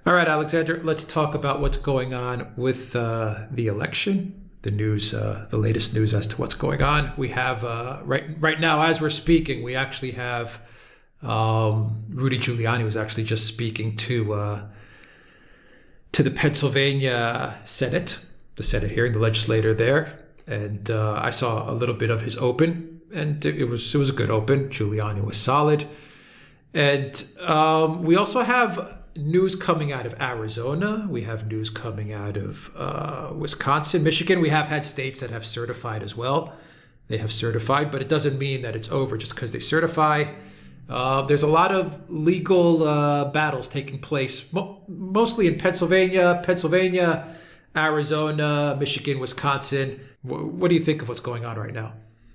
All right, Alexander, let's talk about what's going on with the election. The news, the latest news as to what's going on. We have right now, as we're speaking, we actually have Rudy Giuliani was actually just speaking to the Pennsylvania Senate, the Senate hearing, the legislator there, and I saw a little bit of his open, and it was a good open. Giuliani was solid, and we also have news coming out of Arizona. We have news coming out of Wisconsin, Michigan. We have had states that have certified as well. They have certified, but it doesn't mean that it's over just because they certify. There's a lot of legal battles taking place, mostly in Pennsylvania, Arizona, Michigan, Wisconsin. What do you think of what's going on right now?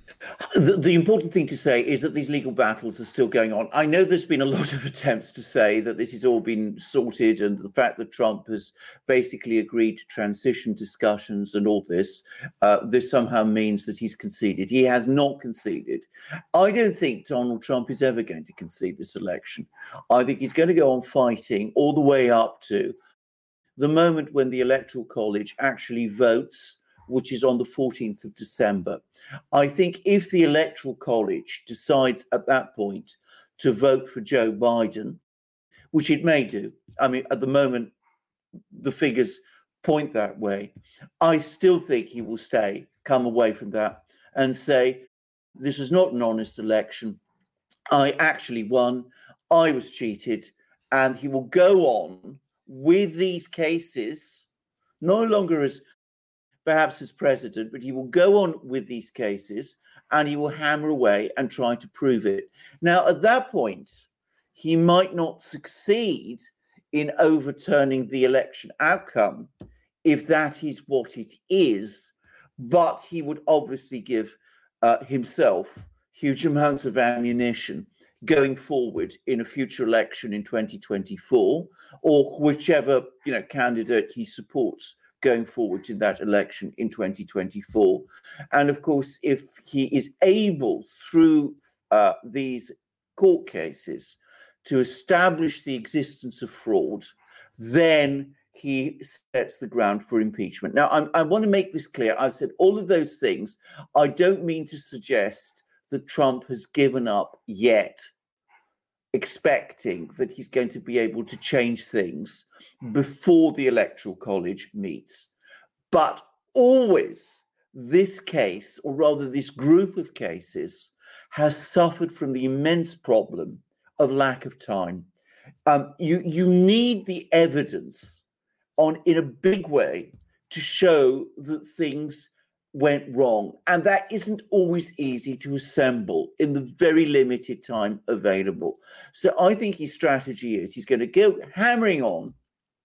The important thing to say is that these legal battles are still going on. I know there's been a lot of attempts to say that this has all been sorted, and the fact that Trump has basically agreed to transition discussions and all this, this somehow means that he's conceded. He has not conceded. I don't think Donald Trump is ever going to concede this election. I think he's going to go on fighting all the way up to the moment when the Electoral College actually votes, which is on the 14th of December. I think if the Electoral College decides at that point to vote for Joe Biden, which it may do, I mean, at the moment, the figures point that way, I still think he will come away from that and say, this was not an honest election. I actually won. I was cheated. And he will go on with these cases, no longer as perhaps as president, but he will go on with these cases and he will hammer away and try to prove it. Now, at that point, he might not succeed in overturning the election outcome if that is what it is, but he would obviously give himself huge amounts of ammunition going forward in a future election in 2024, or whichever candidate he supports going forward in that election in 2024. And of course, if he is able through these court cases to establish the existence of fraud, then he sets the ground for impeachment. Now, I want to make this clear. I've said all of those things. I don't mean to suggest that Trump has given up yet, expecting that he's going to be able to change things before the Electoral College meets. But always this case, or rather this group of cases, has suffered from the immense problem of lack of time. You need the evidence in a big way to show that things went wrong. And that isn't always easy to assemble in the very limited time available. So I think his strategy is he's going to go hammering on,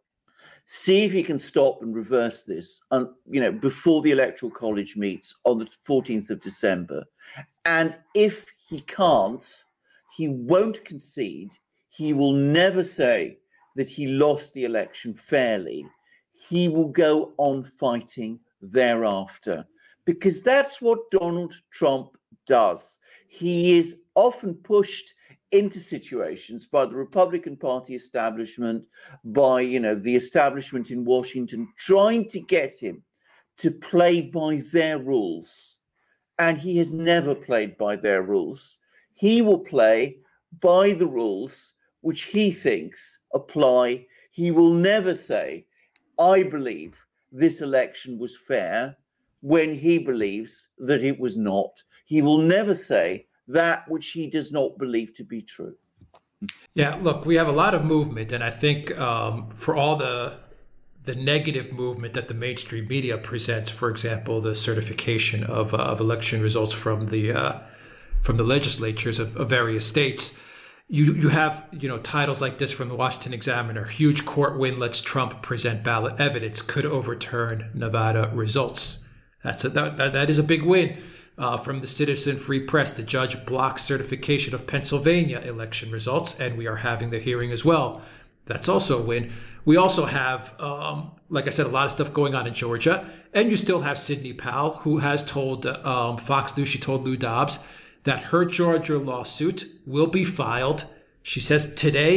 see if he can stop and reverse this, before the Electoral College meets on the 14th of December. And if he can't, he won't concede. He will never say that he lost the election fairly. He will go on fighting thereafter, because that's what Donald Trump does. He is often pushed into situations by the Republican Party establishment, by the establishment in Washington, trying to get him to play by their rules. And he has never played by their rules. He will play by the rules which he thinks apply. He will never say, I believe this election was fair, when he believes that it was not. He will never say that which he does not believe to be true. Yeah, look, we have a lot of movement, and I think for all the negative movement that the mainstream media presents, for example, the certification of election results from the legislatures of various states, you have titles like this from the Washington Examiner: huge court win lets Trump present ballot evidence, could overturn Nevada results. That is a big win. From the Citizen Free Press, the judge blocks certification of Pennsylvania election results, and we are having the hearing as well. That's also a win. We also have, like I said, a lot of stuff going on in Georgia, and you still have Sidney Powell, who has told Fox News, she told Lou Dobbs, that her Georgia lawsuit will be filed, she says, today,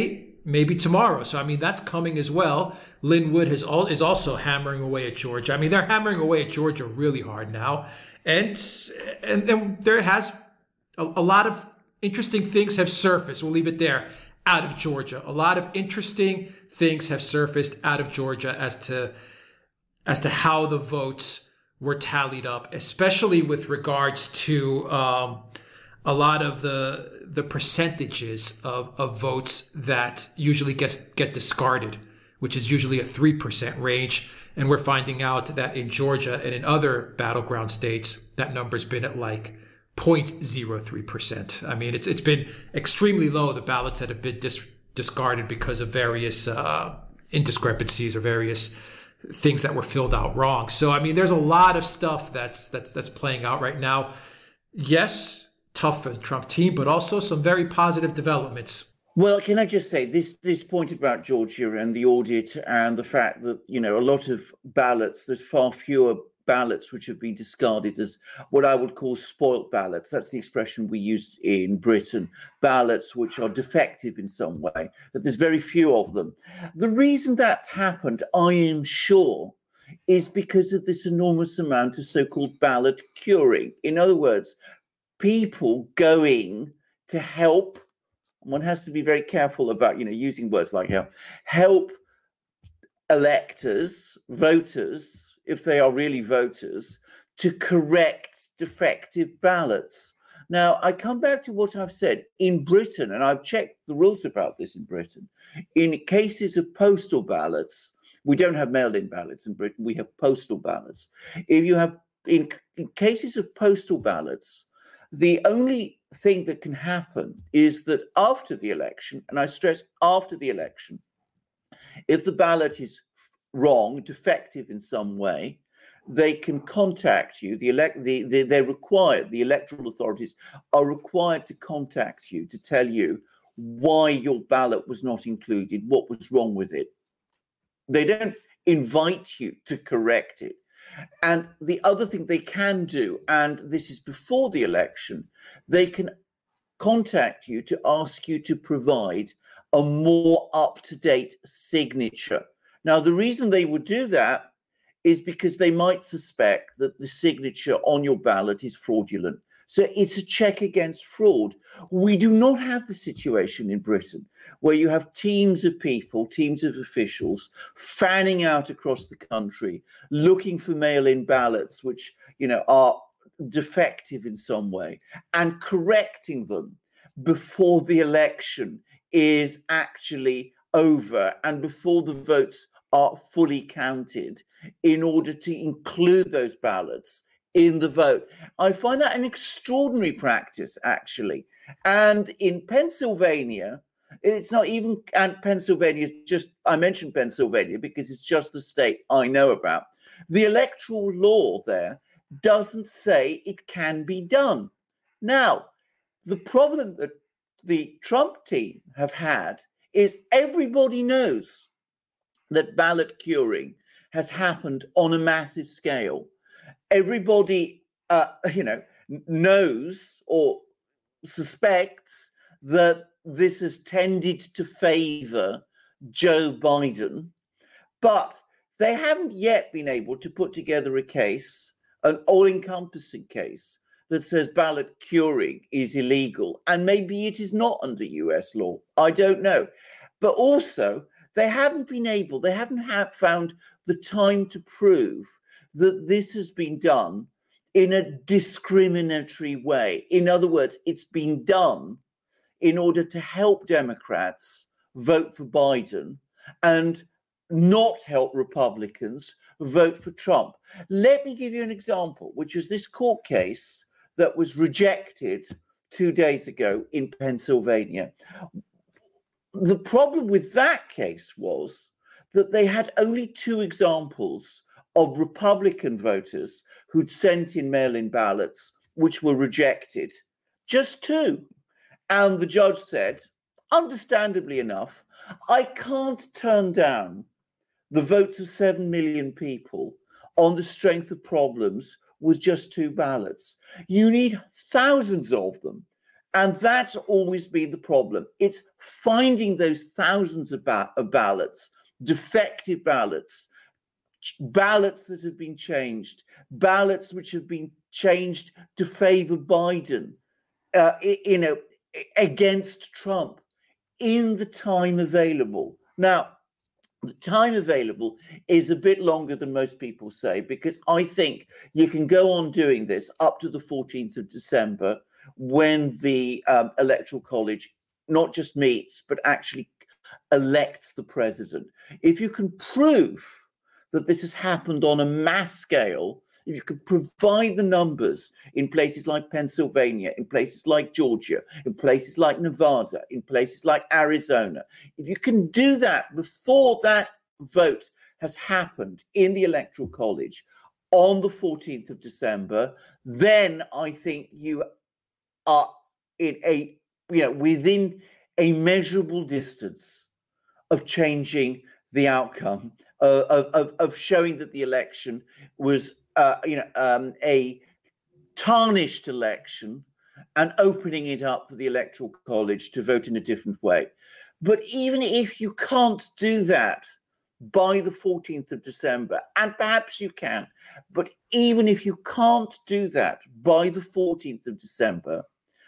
maybe tomorrow. So, I mean, that's coming as well. Linwood is also hammering away at Georgia. I mean, they're hammering away at Georgia really hard now. And there has a lot of interesting things have surfaced. We'll leave it there. Out of Georgia. A lot of interesting things have surfaced out of Georgia as to how the votes were tallied up, especially with regards to a lot of the percentages of votes that usually get discarded, which is usually a 3% range. And we're finding out that in Georgia and in other battleground states, that number's been at like 0.03%. I mean, it's been extremely low, the ballots that have been discarded because of various indiscrepancies or various things that were filled out wrong. So, I mean, there's a lot of stuff that's playing out right now. Yes, tough for the Trump team, but also some very positive developments. Well, can I just say this point about Georgia and the audit and the fact that, a lot of ballots, there's far fewer ballots which have been discarded as what I would call spoilt ballots. That's the expression we use in Britain, ballots which are defective in some way, that there's very few of them. The reason that's happened, I am sure, is because of this enormous amount of so-called ballot curing. In other words, people going to help, one has to be very careful about, using words like help electors, voters, if they are really voters, to correct defective ballots. Now, I come back to what I've said. In Britain, and I've checked the rules about this in Britain, in cases of postal ballots, we don't have mail-in ballots in Britain, we have postal ballots. If you have, in cases of postal ballots, the only thing that can happen is that after the election, and I stress after the election, if the ballot is wrong, defective in some way, they can contact you. They're required, the electoral authorities are required to contact you to tell you why your ballot was not included, what was wrong with it. They don't invite you to correct it. And the other thing they can do, and this is before the election, they can contact you to ask you to provide a more up-to-date signature. Now, the reason they would do that is because they might suspect that the signature on your ballot is fraudulent. So it's a check against fraud. We do not have the situation in Britain where you have teams of people, teams of officials fanning out across the country, looking for mail-in ballots which, are defective in some way and correcting them before the election is actually over and before the votes are fully counted in order to include those ballots in the vote. I find that an extraordinary practice, actually. And in Pennsylvania, it's not even, and Pennsylvania is just, I mentioned Pennsylvania because it's just the state I know about. The electoral law there doesn't say it can be done. Now, the problem that the Trump team have had is everybody knows that ballot curing has happened on a massive scale. Everybody, knows or suspects that this has tended to favor Joe Biden, but they haven't yet been able to put together a case, an all-encompassing case, that says ballot curing is illegal. And maybe it is not under US law. I don't know. But also, they haven't found the time to prove that this has been done in a discriminatory way. In other words, it's been done in order to help Democrats vote for Biden and not help Republicans vote for Trump. Let me give you an example, which is this court case that was rejected 2 days ago in Pennsylvania. The problem with that case was that they had only 2 examples of Republican voters who'd sent in mail-in ballots which were rejected. Just 2. And the judge said, understandably enough, I can't turn down the votes of 7 million people on the strength of problems with just 2 ballots. You need thousands of them. And that's always been the problem. It's finding those thousands of ballots, defective ballots, ballots that have been changed, ballots which have been changed to favor Biden, against Trump in the time available. Now, the time available is a bit longer than most people say, because I think you can go on doing this up to the 14th of December, when the Electoral College not just meets, but actually elects the president. If you can prove that this has happened on a mass scale, if you can provide the numbers in places like Pennsylvania, in places like Georgia, in places like Nevada, in places like Arizona, if you can do that before that vote has happened in the Electoral College on the 14th of December, then I think you are within a measurable distance of changing the outcome, of showing that the election was a tarnished election, and opening it up for the Electoral College to vote in a different way. But even if you can't do that by the 14th of December, and perhaps you can, but even if you can't do that by the 14th of December,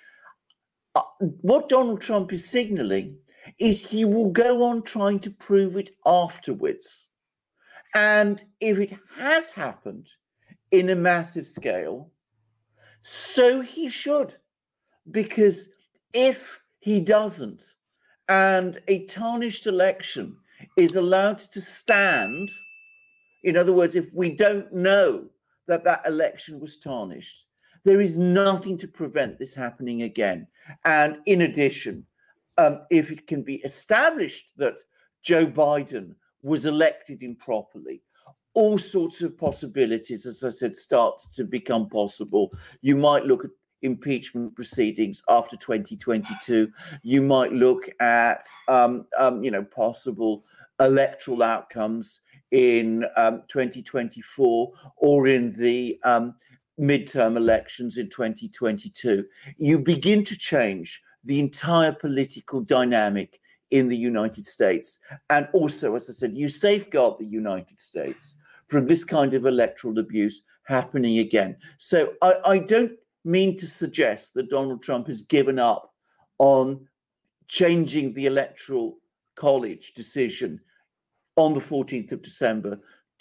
what Donald Trump is signaling is he will go on trying to prove it afterwards. And if it has happened in a massive scale, so he should. Because if he doesn't, and a tarnished election is allowed to stand, in other words, if we don't know that that election was tarnished, there is nothing to prevent this happening again. And in addition, if it can be established that Joe Biden was elected improperly, all sorts of possibilities, as I said, start to become possible. You might look at impeachment proceedings after 2022. You might look at, possible electoral outcomes in 2024, or in the midterm elections in 2022. You begin to change the entire political dynamic in the United States. And also, as I said, you safeguard the United States from this kind of electoral abuse happening again. So I don't mean to suggest that Donald Trump has given up on changing the Electoral College decision on the 14th of December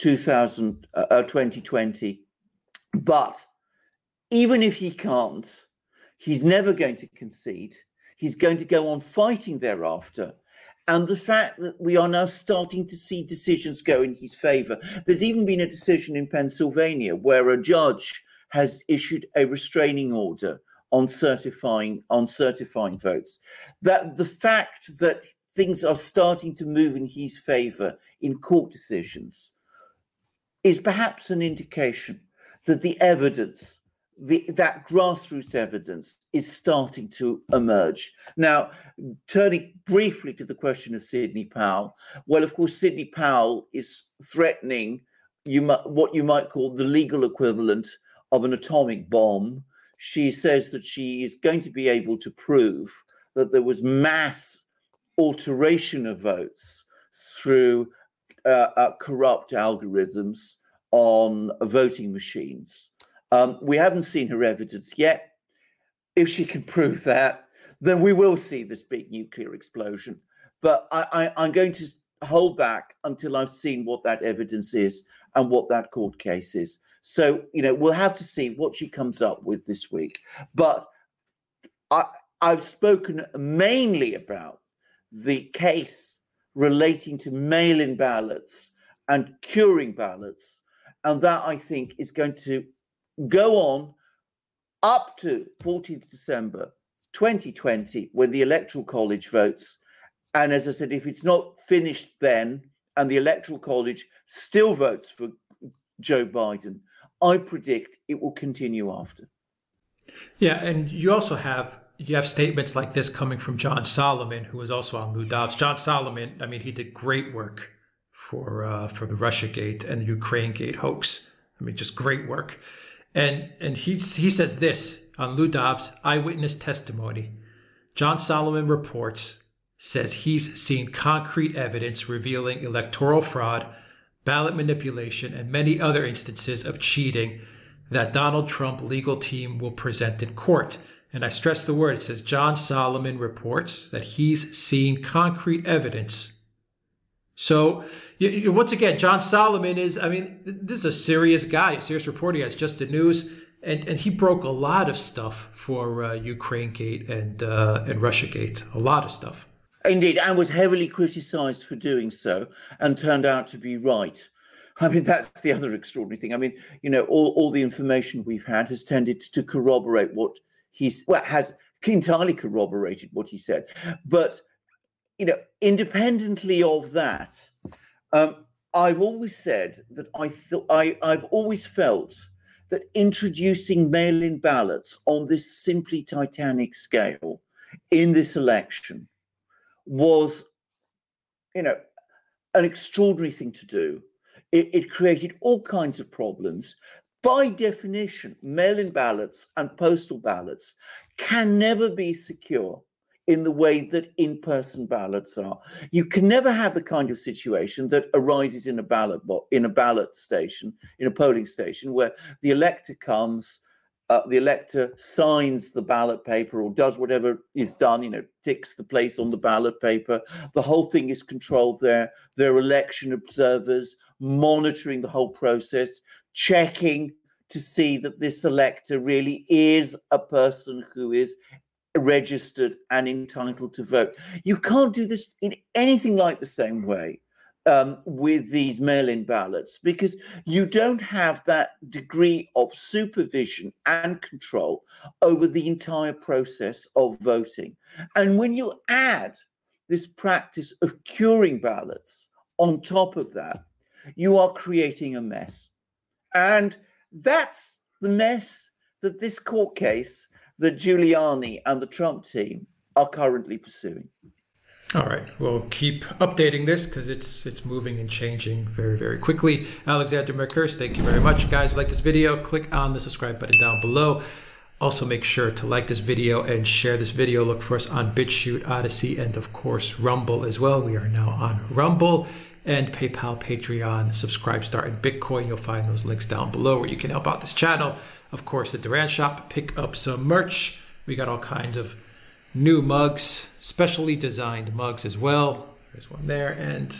2020. But even if he can't, he's never going to concede. He's going to go on fighting thereafter. And the fact that we are now starting to see decisions go in his favor. There's even been a decision in Pennsylvania where a judge has issued a restraining order on certifying votes. That the fact that things are starting to move in his favor in court decisions is perhaps an indication that the evidence, that grassroots evidence, is starting to emerge. Now, turning briefly to the question of Sidney Powell, well, of course, Sidney Powell is threatening what you might call the legal equivalent of an atomic bomb. She says that she is going to be able to prove that there was mass alteration of votes through corrupt algorithms on voting machines. We haven't seen her evidence yet. If she can prove that, then we will see this big nuclear explosion. But I'm going to hold back until I've seen what that evidence is and what that court case is. So, we'll have to see what she comes up with this week. But I've spoken mainly about the case relating to mail-in ballots and curing ballots. And that, I think, is going to go on up to 14th December 2020, when the Electoral College votes. And as I said, if it's not finished then, and the Electoral College still votes for Joe Biden, I predict it will continue after. Yeah, and you also have statements like this coming from John Solomon, who was also on Lou Dobbs. John Solomon, I mean, he did great work for the Russiagate and Ukrainegate hoax. I mean, just great work. And he says this on Lou Dobbs' eyewitness testimony. John Solomon reports, says he's seen concrete evidence revealing electoral fraud, ballot manipulation, and many other instances of cheating that Donald Trump legal team will present in court. And I stress the word, it says John Solomon reports that he's seen concrete evidence. So once again, John Solomon is, this is a serious guy, a serious reporter. He has Just the News, and he broke a lot of stuff for Ukraine Gate and Russia Gate, a lot of stuff. Indeed, and was heavily criticized for doing so and turned out to be right. That's the other extraordinary thing. All the information we've had has tended to corroborate what has entirely corroborated what he said. But, independently of that, I've always said that I've always felt that introducing mail-in ballots on this simply titanic scale in this election was, an extraordinary thing to do. It created all kinds of problems. By definition, mail-in ballots and postal ballots can never be secure in the way that in-person ballots are. You can never have the kind of situation that arises in a ballot station, in a polling station, where the elector comes, the elector signs the ballot paper or does whatever is done, ticks the place on the ballot paper. The whole thing is controlled there. There are election observers monitoring the whole process, checking to see that this elector really is a person who is registered and entitled to vote. You can't do this in anything like the same way with these mail-in ballots, because you don't have that degree of supervision and control over the entire process of voting. And when you add this practice of curing ballots on top of that, you are creating a mess. And that's the mess that this court case that Giuliani and the Trump team are currently pursuing. All right, we'll keep updating this because it's moving and changing very, very quickly. Alexander Mercurs, thank you very much. Guys, if you like this video, click on the subscribe button down below. Also, make sure to like this video and share this video. Look for us on BitChute, Odyssey, and of course, Rumble as well. We are now on Rumble and PayPal, Patreon, Subscribestar, and Bitcoin. You'll find those links down below where you can help out this channel. Of course, the Duran Shop, pick up some merch. We got all kinds of new mugs, specially designed mugs as well. There's one there. And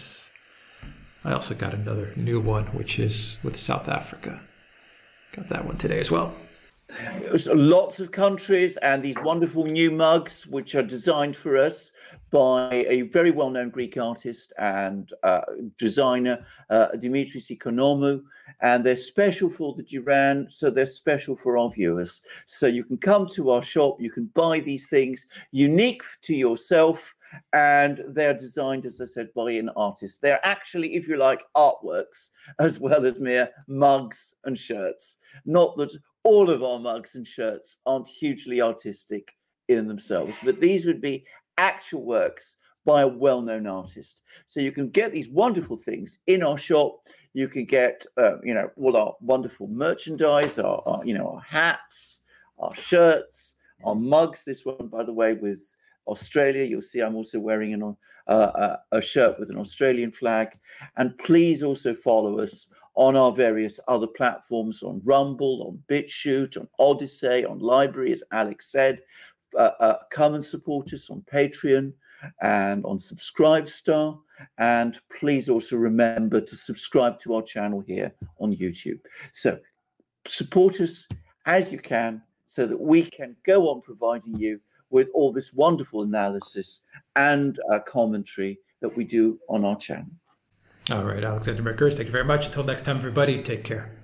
I also got another new one, which is with South Africa. Got that one today as well. There's lots of countries and these wonderful new mugs, which are designed for us by a very well-known Greek artist and designer, Dimitris Economou. And they're special for the Duran, so they're special for our viewers. So you can come to our shop, you can buy these things unique to yourself, and they're designed, as I said, by an artist. They're actually, if you like, artworks, as well as mere mugs and shirts. Not that all of our mugs and shirts aren't hugely artistic in themselves, but these would be actual works by a well-known artist. So you can get these wonderful things in our shop. You can get, all our wonderful merchandise, our hats, our shirts, our mugs. This one, by the way, with Australia. You'll see I'm also wearing a shirt with an Australian flag. And please also follow us on our various other platforms, on Rumble, on BitChute, on Odyssey, on Library, as Alex said. Come and support us on Patreon and on Subscribestar. And please also remember to subscribe to our channel here on YouTube. So support us as you can so that we can go on providing you with all this wonderful analysis and commentary that we do on our channel. All right, Alexander Mercurs, thank you very much. Until next time, everybody, take care.